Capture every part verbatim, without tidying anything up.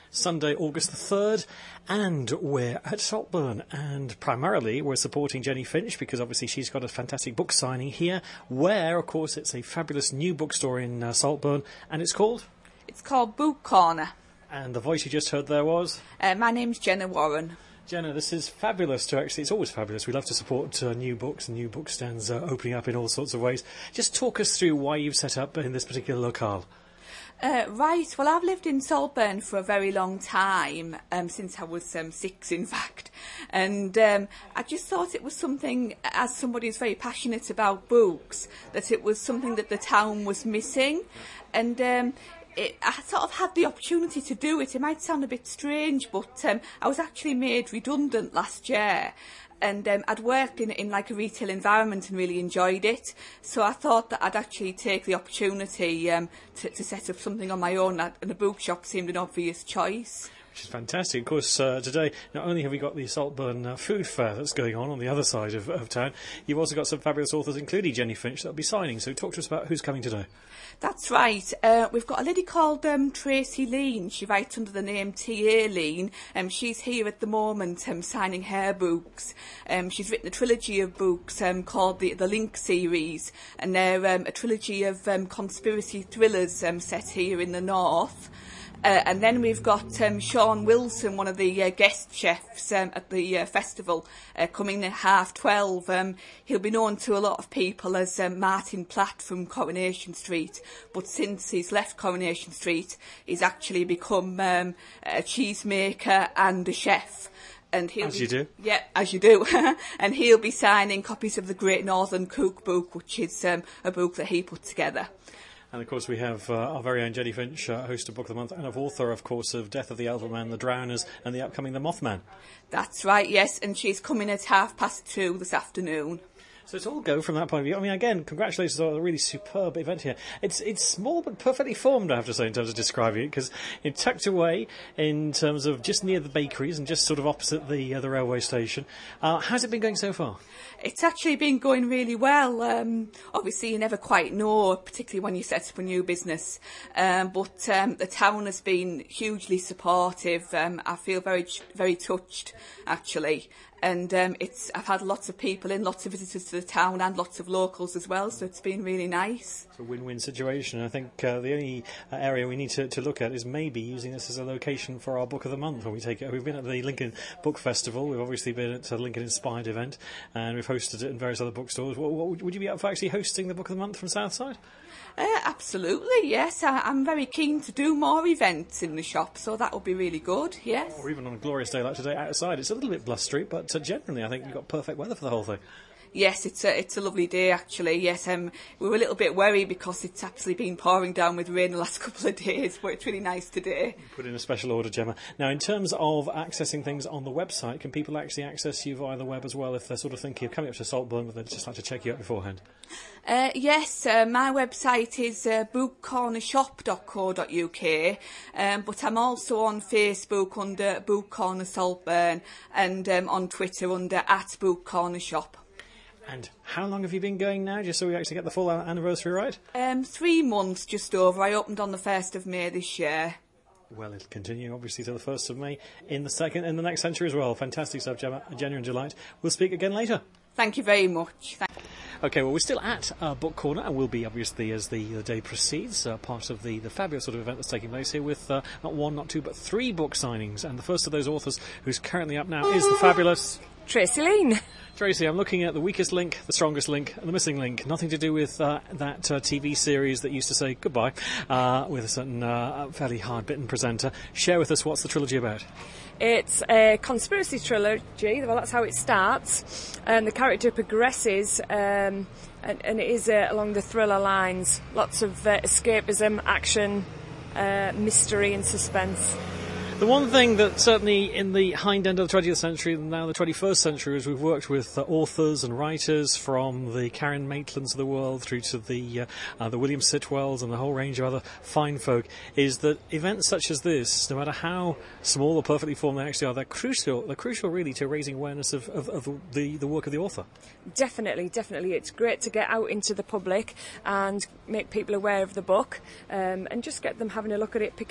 Sunday, August the third, and we're at Saltburn, and primarily we're supporting Jenny Finch because obviously she's got a fantastic book signing here, where, of course, it's a fabulous new bookstore in uh, Saltburn, and it's called? It's called Book Corner. And the voice you just heard there was? Uh, my name's Jenna Warren. Jenna, this is fabulous to actually, it's always fabulous. We love to support uh, new books and new book stands uh, opening up in all sorts of ways. Just talk us through why you've set up in this particular locale. Uh, right, well, I've lived in Saltburn for a very long time, um, since I was um, six, in fact. And um, I just thought it was something, as somebody who's very passionate about books, that it was something that the town was missing. And um, it, I sort of had the opportunity to do it. It might sound a bit strange, but um, I was actually made redundant last year. And um, I'd worked in, in like a retail environment and really enjoyed it. So I thought that I'd actually take the opportunity um, to, to set up something on my own, and a bookshop seemed an obvious choice. Which is fantastic. Of course, uh, today, not only have we got the Saltburn uh, food fair that's going on on the other side of, of town, you've also got some fabulous authors, including Jenny Finch, that'll be signing. So talk to us about who's coming today. That's right. Uh, we've got a lady called um, Tracy Lean. She writes under the name T A Lean. Um, she's here at the moment um, signing her books. Um, she's written a trilogy of books um, called the, the Link series, and they're um, a trilogy of um, conspiracy thrillers um, set here in the north. Uh, and then we've got um, Sean Wilson, one of the uh, guest chefs um, at the uh, festival, uh, coming at half twelve. Um, he'll be known to a lot of people as um, Martin Platt from Coronation Street, but since he's left Coronation Street, he's actually become um, a cheesemaker and a chef. And he'll as be, you do. Yeah, as you do. And he'll be signing copies of the Great Northern Cookbook, which is um, a book that he put together. And, of course, we have uh, our very own Jenny Finch, uh, host of Book of the Month, and of author, of course, of Death of the Elven Man, The Drowners, and the upcoming The Mothman. That's right, yes, and she's coming at half past two this afternoon. So it's all go from that point of view. I mean, again, congratulations on a really superb event here. It's it's small but perfectly formed, I have to say, in terms of describing it, because it's tucked away in terms of just near the bakeries and just sort of opposite the uh, the railway station. Uh, how's it been going so far? It's actually been going really well. Um, obviously, you never quite know, particularly when you set up a new business. Um, but um, the town has been hugely supportive. Um, I feel very, very touched, actually. And um, it's I've had lots of people in, lots of visitors to the town, and lots of locals as well, so it's been really nice. It's a win-win situation. I think uh, the only uh, area we need to, to look at is maybe using this as a location for our Book of the Month when we take it. We've been at the Lincoln Book Festival, we've obviously been at the Lincoln Inspired event, and we've hosted it in various other bookstores. What, what, would you be up for actually hosting the Book of the Month from Southside? Uh, absolutely, yes. I, I'm very keen to do more events in the shop, so that would be really good, yes. Or even on a glorious day like today outside. It's a little bit blustery, but uh, generally I think you've got perfect weather for the whole thing. Yes, it's a, it's a lovely day, actually. Yes, um, we were a little bit worried because it's actually been pouring down with rain the last couple of days, but it's really nice today. Put in a special order, Gemma. Now, in terms of accessing things on the website, can people actually access you via the web as well if they're sort of thinking of coming up to Saltburn, but they'd just like to check you out beforehand? Uh, yes, uh, my website is uh, book corner shop dot co dot U K, um, but I'm also on Facebook under Book Corner Saltburn, and um, on Twitter under at Book Corner Shop. And how long have you been going now, just so we actually get the full anniversary right? Um, three months, just over. I opened on the first of May this year. Well, it'll continue, obviously, till the first of May in the second, in the next century as well. Fantastic stuff, Gemma. A genuine delight. We'll speak again later. Thank you very much. Thank OK, well, we're still at uh, Book Corner, and we'll be, obviously, as the, the day proceeds, uh, part of the, the fabulous sort of event that's taking place here with uh, not one, not two, but three book signings. And the first of those authors who's currently up now is the fabulous Tracy Lean. Tracy, I'm looking at the weakest link, the strongest link, and the missing link. Nothing to do with uh, that uh, T V series that used to say goodbye uh, with a certain uh, fairly hard-bitten presenter. Share with us what's the trilogy about. It's a conspiracy trilogy. Well, that's how it starts. And the character progresses, um, and, and it is uh, along the thriller lines. Lots of uh, escapism, action, uh, mystery and suspense. The one thing that certainly in the hind end of the twentieth century and now the twenty-first century is we've worked with uh, authors and writers from the Karen Maitlands of the world through to the uh, uh, the William Sitwells and the whole range of other fine folk, is that events such as this, no matter how small or perfectly formed they actually are, they're crucial, they're crucial really to raising awareness of, of, of the, the work of the author. Definitely, definitely. It's great to get out into the public and make people aware of the book, um, and just get them having a look at it, picking it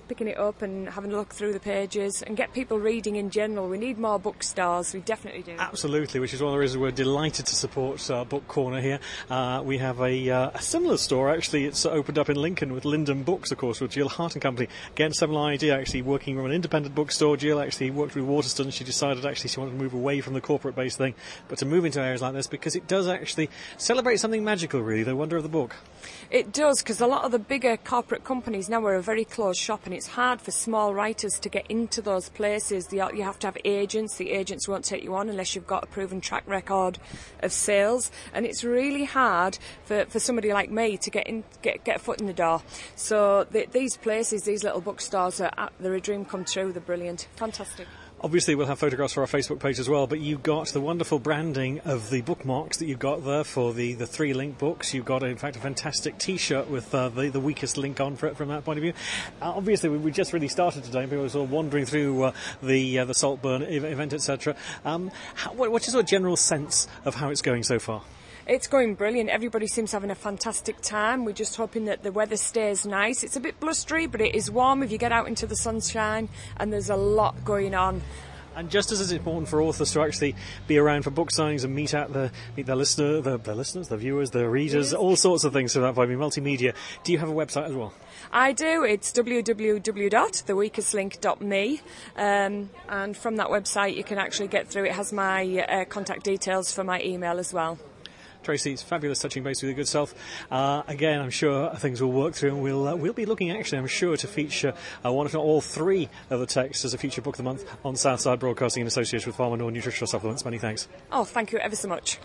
picking it up and having a look through the pages and get people reading in general. We need more bookstores, we definitely do. Absolutely, which is one of the reasons we're delighted to support uh, Book Corner here. Uh, we have a, uh, a similar store, actually. It's uh, opened up in Lincoln with Linden Books, of course, with Jill Hart and Company. Again, similar idea, actually, working from an independent bookstore. Jill actually worked with Waterston. She decided, actually, she wanted to move away from the corporate-based thing, but to move into areas like this, because it does actually celebrate something magical, really, the wonder of the book. It does, because a lot of the bigger corporate companies now are a very closed shop, and it's hard for small writers to get into those places. You have to have agents. The agents won't take you on unless you've got a proven track record of sales, and it's really hard for, for somebody like me to get in, get get a foot in the door. So the, these places, these little bookstores, are they're a dream come true. They're brilliant, fantastic. Obviously, we'll have photographs for our Facebook page as well, but you've got the wonderful branding of the bookmarks that you've got there for the, the three link books. You've got, in fact, a fantastic T-shirt with uh, the, the weakest link on for it from that point of view. Uh, obviously, we, we just really started today. People were sort of wandering through uh, the uh, the Saltburn event, et cetera. Um, how, what, what's your sort of general sense of how it's going so far? It's going brilliant. Everybody seems having a fantastic time. We're just hoping that the weather stays nice. It's a bit blustery, but it is warm if you get out into the sunshine, and there's a lot going on. And just as it's important for authors to actually be around for book signings and meet out the meet their listener, the, the listeners, the viewers, the readers, yes. all sorts of things. So that by being multimedia. Do you have a website as well? I do. It's w w w dot the weakest link dot me, um, and from that website you can actually get through. It has my uh, contact details for my email as well. Tracy, it's fabulous touching base with your good self. Uh, again, I'm sure things will work through, and we'll uh, we'll be looking, actually, I'm sure, to feature uh, one, if not all three of the texts as a feature book of the month on Southside Broadcasting in association with Farmer Nord Nutritional Supplements. Many thanks. Oh, thank you ever so much.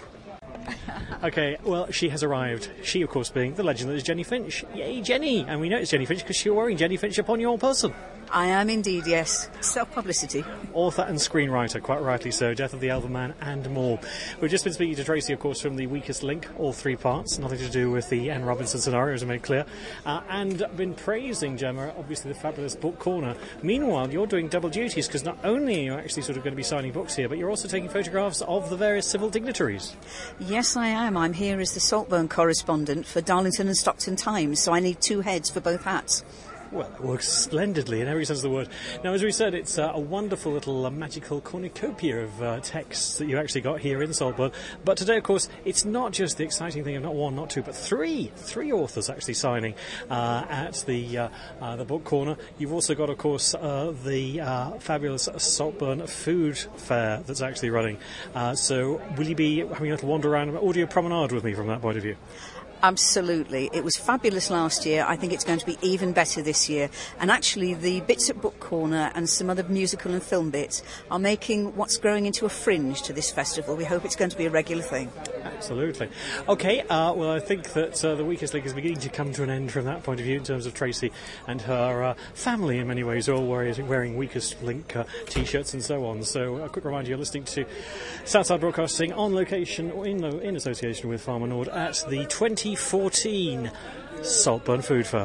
Okay, well, she has arrived. She, of course, being the legend that is Jenny Finch. Yay, Jenny! And we know it's Jenny Finch because you're wearing Jenny Finch upon your person. I am indeed, yes. Self-publicity. Author and screenwriter, quite rightly so. Death of the Elven Man and more. We've just been speaking to Tracy, of course, from The Weakest Link, all three parts. Nothing to do with the Anne Robinson scenario, as I made clear. Uh, and been praising, Gemma, obviously, the fabulous Book Corner. Meanwhile, you're doing double duties because not only are you actually sort of going to be signing books here, but you're also taking photographs of the various civil dignitaries. Yes, I am. I'm here as the Saltburn correspondent for Darlington and Stockton Times, so I need two heads for both hats. Well, it works splendidly in every sense of the word. Now, as we said, it's uh, a wonderful little uh, magical cornucopia of uh, texts that you actually got here in Saltburn. But today, of course, it's not just the exciting thing of not one, not two, but three, three authors actually signing uh, at the uh, uh, the Book Corner. You've also got, of course, uh, the uh, fabulous Saltburn Food Fair that's actually running. Uh, so will you be having a little wander around, an audio promenade with me from that point of view? Absolutely. It was fabulous last year. I think it's going to be even better this year. And actually, the bits at Book Corner and some other musical and film bits are making what's growing into a fringe to this festival. We hope it's going to be a regular thing. Absolutely. OK, uh, well, I think that uh, the Weakest Link is beginning to come to an end from that point of view in terms of Tracy and her uh, family in many ways, all wearing, wearing Weakest Link uh, T-shirts and so on. So a quick reminder, you're listening to Southside Broadcasting on location or in, in association with Farmer Nord at the twenty fourteen Saltburn Food Fair.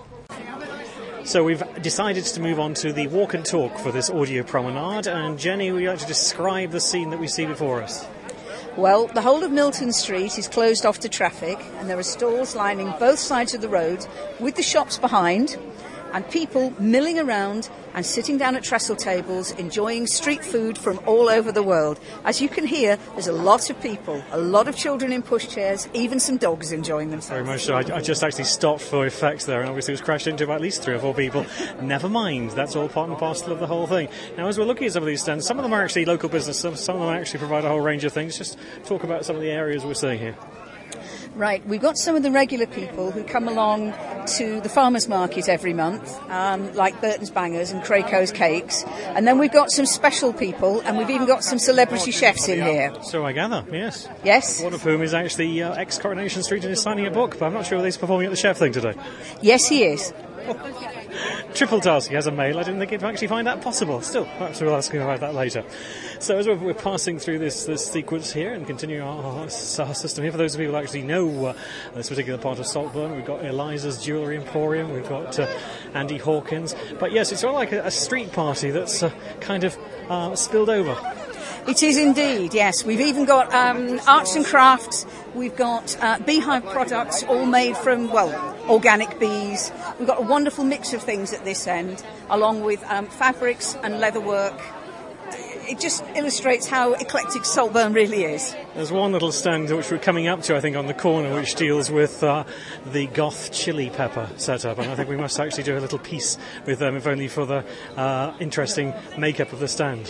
So we've decided to move on to the walk and talk for this audio promenade, and Jenny, would you like to describe the scene that we see before us? Well, the whole of Milton Street is closed off to traffic, and there are stalls lining both sides of the road with the shops behind, and people milling around and sitting down at trestle tables enjoying street food from all over the world. As you can hear, there's a lot of people, a lot of children in pushchairs, even some dogs enjoying themselves. Very much so. I, I just actually stopped for effects there, and obviously was crashed into by at least three or four people. Never mind, that's all part and parcel of the whole thing. Now, as we're looking at some of these stands, some of them are actually local business, some, some of them actually provide a whole range of things. Just talk about some of the areas we're seeing here. Right, we've got some of the regular people who come along to the farmers market every month, um, like Burton's Bangers and Craco's Cakes, and then we've got some special people, and we've even got some celebrity chefs in here. So I gather, yes. Yes. One of whom is actually uh, ex-Coronation Street and is signing a book, but I'm not sure whether he's performing at the chef thing today. Yes, he is. Triple task, he has a mail. I didn't think he'd actually find that possible. Still, perhaps we'll ask him about that later. So as we're, we're passing through this, this sequence here and continuing our, our, our system here, for those of you who actually know uh, this particular part of Saltburn, we've got Eliza's Jewellery Emporium, we've got uh, Andy Hawkins. But yes, it's sort of like a, a street party that's uh, kind of uh, spilled over. It is indeed, yes. We've even got um, arts and crafts. We've got uh, beehive products, all made from, well, organic bees. We've got a wonderful mix of things at this end, along with um, fabrics and leatherwork. It just illustrates how eclectic Saltburn really is. There's one little stand which we're coming up to, I think, on the corner, which deals with uh, the goth chili pepper setup, and I think we must actually do a little piece with them, if only for the uh, interesting makeup of the stand.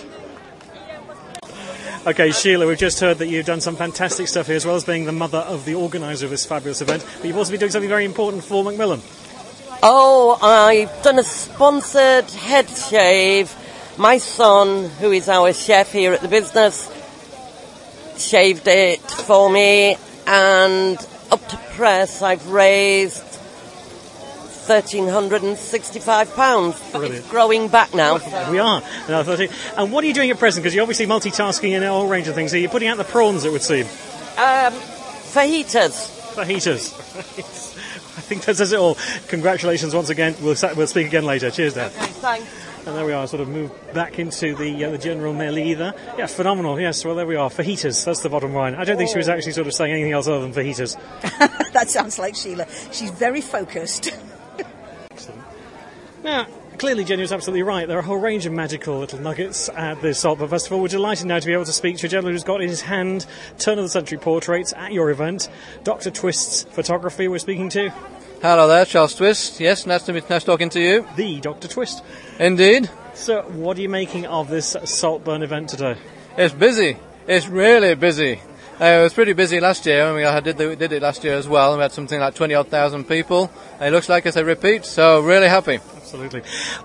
Okay, Sheila, we've just heard that you've done some fantastic stuff here, as well as being the mother of the organiser of this fabulous event, but you've also been doing something very important for Macmillan. Oh, I've done a sponsored head shave. My son, who is our chef here at the business, shaved it for me, and up to press I've raised one thousand three hundred sixty-five pounds. It's growing back now. We are. And what are you doing at present? Because you're obviously multitasking in a whole range of things. So you're putting out the prawns, it would seem. Um, fajitas. Fajitas. I think that says it all. Congratulations once again. We'll, we'll speak again later. Cheers, Dan. Okay, thanks. And there we are, sort of moved back into the uh, the general Melida. Yeah, phenomenal. Yes, well, there we are. Fajitas, that's the bottom line. I don't think she was actually sort of saying anything else other than fajitas. That sounds like Sheila. She's very focused. Excellent. Now, clearly Jenny was absolutely right. There are a whole range of magical little nuggets at the Saltburn Festival. We're delighted now to be able to speak to a gentleman who's got in his hand turn-of-the-century portraits at your event. Doctor Twist's photography we're speaking to. Hello there, Charles Twist. Yes, nice to meet, nice talking to you. The Doctor Twist. Indeed. So, what are you making of this Saltburn event today? It's busy. It's really busy. Uh, it was pretty busy last year, and we did, the, did it last year as well. We had something like twenty odd thousand people. It looks like it's a repeat, so really happy. Absolutely.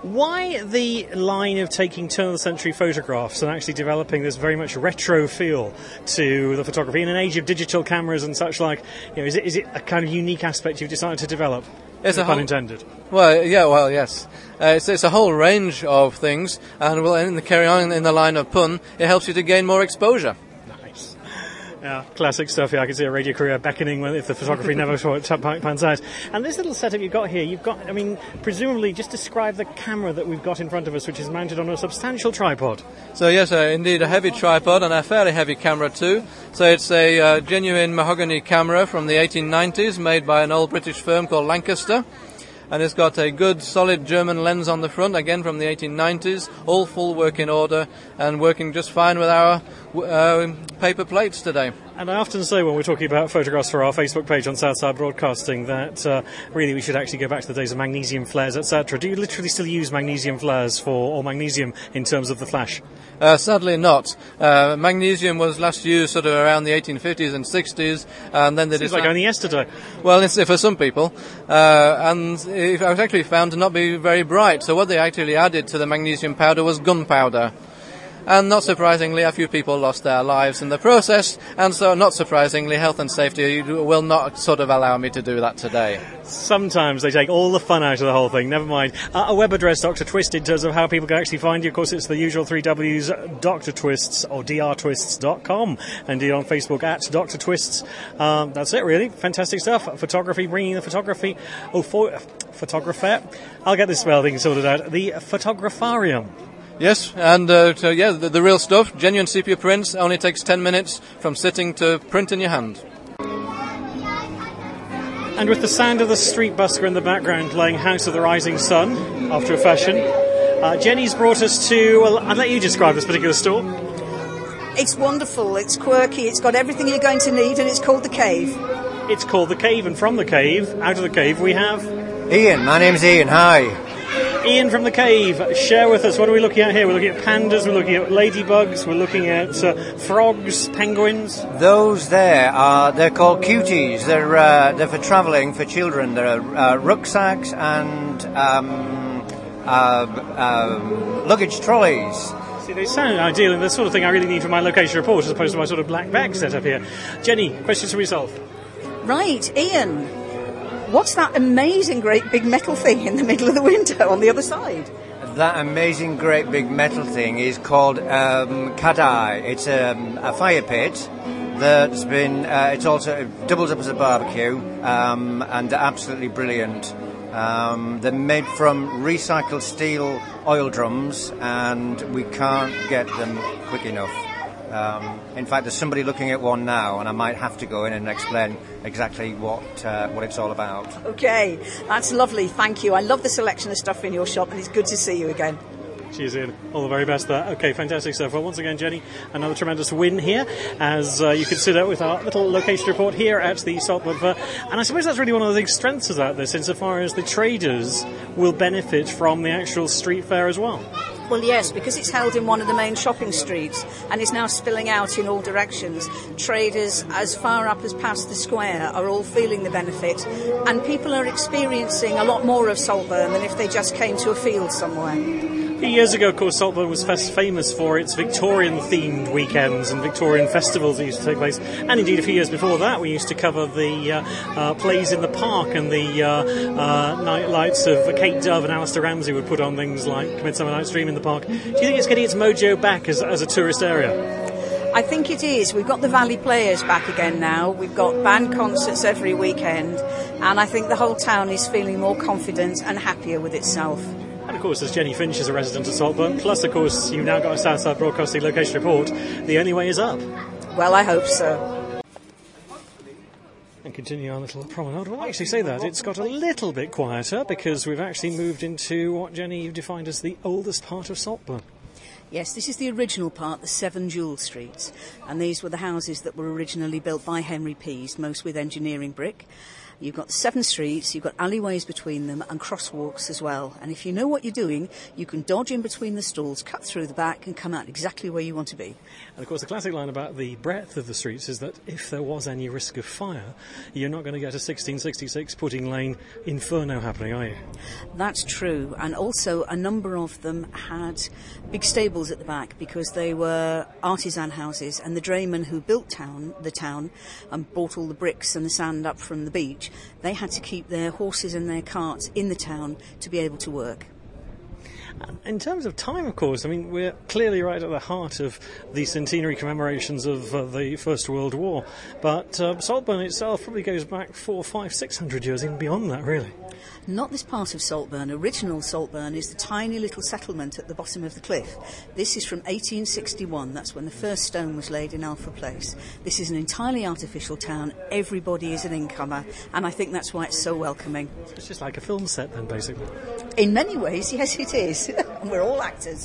Why the line of taking turn-of-the-century photographs and actually developing this very much retro feel to the photography in an age of digital cameras and such like? You know, is it is it a kind of unique aspect you've decided to develop? It's a pun whole, intended. Well, yeah, well, yes. Uh, it's, it's a whole range of things, and well, in the carry on in the line of pun, it helps you to gain more exposure. Nice. Yeah, classic stuff. Yeah, I can see a radio career beckoning when, if the photography never pans out. And this little setup you've got here, you've got, I mean, presumably, just describe the camera that we've got in front of us, which is mounted on a substantial tripod. So yes, uh, indeed, a heavy tripod and a fairly heavy camera too. So it's a uh, genuine mahogany camera from the eighteen nineties, made by an old British firm called Lancaster. And it's got a good, solid German lens on the front, again from the eighteen nineties, all full working order and working just fine with our uh, paper plates today. And I often say when we're talking about photographs for our Facebook page on Southside Broadcasting that uh, really we should actually go back to the days of magnesium flares, et cetera. Do you literally still use magnesium flares for, or magnesium in terms of the flash? Uh, sadly not. Uh, magnesium was last used sort of around the eighteen fifties and sixties, and then they Seems decided... like only yesterday. Well, it's for some people, uh, and it was actually found to not be very bright. So what they actually added to the magnesium powder was gunpowder. And not surprisingly, a few people lost their lives in the process, and so not surprisingly, health and safety will not sort of allow me to do that today. Sometimes they take all the fun out of the whole thing, never mind. Uh, a web address, Doctor Twist, in terms of how people can actually find you. Of course, it's the usual three W's, Doctor Twists or d r twists dot com. Indeed, on Facebook, at Doctor Twists. Um, that's it, really. Fantastic stuff. Photography, bringing the photography. Oh, for, photographer. I'll get this spell thing sorted out. The Photographarium. Yes, and uh, to, yeah, the, the real stuff, genuine sepia prints, only takes ten minutes from sitting to print in your hand. And with the sound of the street busker in the background playing House of the Rising Sun, after a fashion, uh, Jenny's brought us to, well, I'll let you describe this particular store. It's wonderful, it's quirky, it's got everything you're going to need, and it's called The Cave. It's called The Cave, and from The Cave, out of The Cave, we have... Ian, my name's Ian, hi. Ian from The Cave, share with us, what are we looking at here? We're looking at pandas, we're looking at ladybugs, we're looking at uh, frogs, penguins. Those there are, they're called cuties. They're uh, they're for travelling, for children. They're uh, rucksacks and um, uh, um, luggage trolleys. See, they sound ideal, and the sort of thing I really need for my location report, as opposed to my sort of black bag setup here. Jenny, questions for yourself? Right, Ian. What's that amazing great big metal thing in the middle of the window on the other side? That amazing great big metal thing is called um, Kadai. It's um, a fire pit that's been, uh, it's also, it doubles up as a barbecue, um, and they're absolutely brilliant. Um, they're made from recycled steel oil drums, and we can't get them quick enough. Um, in fact, there's somebody looking at one now, and I might have to go in and explain exactly what uh, what it's all about. Okay, that's lovely. Thank you. I love the selection of stuff in your shop, and it's good to see you again. Cheers, Ian. All the very best there. Okay, fantastic stuff. Well, once again, Jenny, another tremendous win here, as uh, you consider with our little location report here at the Saltburn Fair. And I suppose that's really one of the big strengths about this, insofar as the traders will benefit from the actual street fair as well. Well, yes, because it's held in one of the main shopping streets and is now spilling out in all directions. Traders as far up as past the square are all feeling the benefit, and people are experiencing a lot more of Saltburn than if they just came to a field somewhere. A few years ago, of course, Saltburn was best famous for its Victorian-themed weekends and Victorian festivals that used to take place. And indeed, a few years before that, we used to cover the uh, uh, plays in the park and the uh, uh, night lights of Kate Dove and Alistair Ramsey would put on things like Midsummer Night's Dream in the park. Do you think it's getting its mojo back as, as a tourist area? I think it is. We've got the Valley Players back again now. We've got band concerts every weekend. And I think the whole town is feeling more confident and happier with itself. And of course, as Jenny Finch is a resident of Saltburn, plus of course you've now got a Southside Broadcasting location report, the only way is up. Well, I hope so. And continue our little promenade. Well, I actually say that it's got a little bit quieter because we've actually moved into what Jenny defined as the oldest part of Saltburn. Yes, this is the original part, the Seven Jewel Streets. And these were the houses that were originally built by Henry Pease, most with engineering brick. You've got seven streets, you've got alleyways between them and crosswalks as well. And if you know what you're doing, you can dodge in between the stalls, cut through the back and come out exactly where you want to be. And of course the classic line about the breadth of the streets is that if there was any risk of fire, you're not going to get a sixteen sixty-six Pudding Lane inferno happening, are you? That's true. And also a number of them had big stables at the back because they were artisan houses, and the draymen who built town, the town and bought all the bricks and the sand up from the beach, they had to keep their horses and their carts in the town to be able to work. In terms of time, of course, I mean, we're clearly right at the heart of the centenary commemorations of uh, the First World War, but uh, Saltburn itself probably goes back four, five, six hundred years, even beyond that, really. Not this part of Saltburn. Original Saltburn is the tiny little settlement at the bottom of the cliff. This is from eighteen sixty-one. That's when the first stone was laid in Alpha Place. This is an entirely artificial town. Everybody is an incomer, and I think that's why it's so welcoming. It's just like a film set then, basically. In many ways, yes, it is. And we're all actors.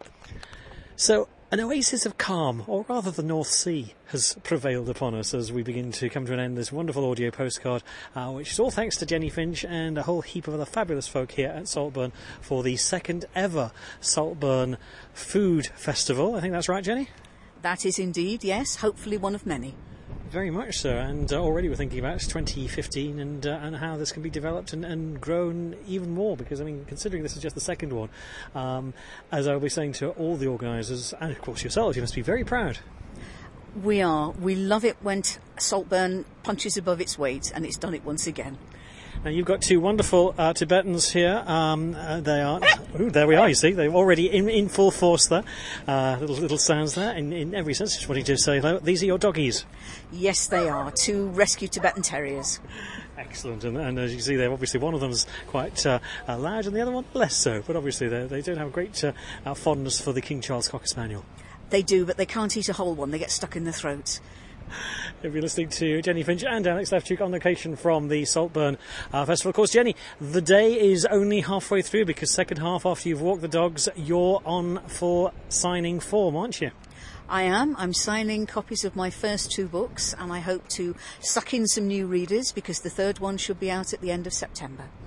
So, an oasis of calm, or rather the North Sea, has prevailed upon us as we begin to come to an end this wonderful audio postcard, uh, which is all thanks to Jenny Finch and a whole heap of other fabulous folk here at Saltburn for the second ever Saltburn Food Festival. I think that's right, Jenny? That is indeed, yes, hopefully one of many. Very much so, and uh, already we're thinking about twenty fifteen and uh, and how this can be developed and, and grown even more, because, I mean, considering this is just the second one, um, as I'll be saying to all the organisers, and of course yourselves, you must be very proud. We are. We love it when t- Saltburn punches above its weight, and it's done it once again. Now, you've got two wonderful uh, Tibetans here. Um, uh, they are... Ooh, there we are, you see. They're already in, in full force there. Uh, little little sounds there. In, in every sense, just wanted to say hello. These are your doggies. Yes, they are. Two rescue Tibetan Terriers. Excellent. And, and as you can see there, obviously one of them's quite uh, uh, loud and the other one less so. But obviously they they don't have a great uh, uh, fondness for the King Charles Cocker Spaniel. They do, but they can't eat a whole one. They get stuck in their throats. If you're listening to Jenny Finch and Alex Lefchuk on location from the Saltburn uh, Festival. Of course, Jenny, the day is only halfway through, because second half after you've walked the dogs, you're on for signing form, aren't you? I am. I'm signing copies of my first two books, and I hope to suck in some new readers, because the third one should be out at the end of September.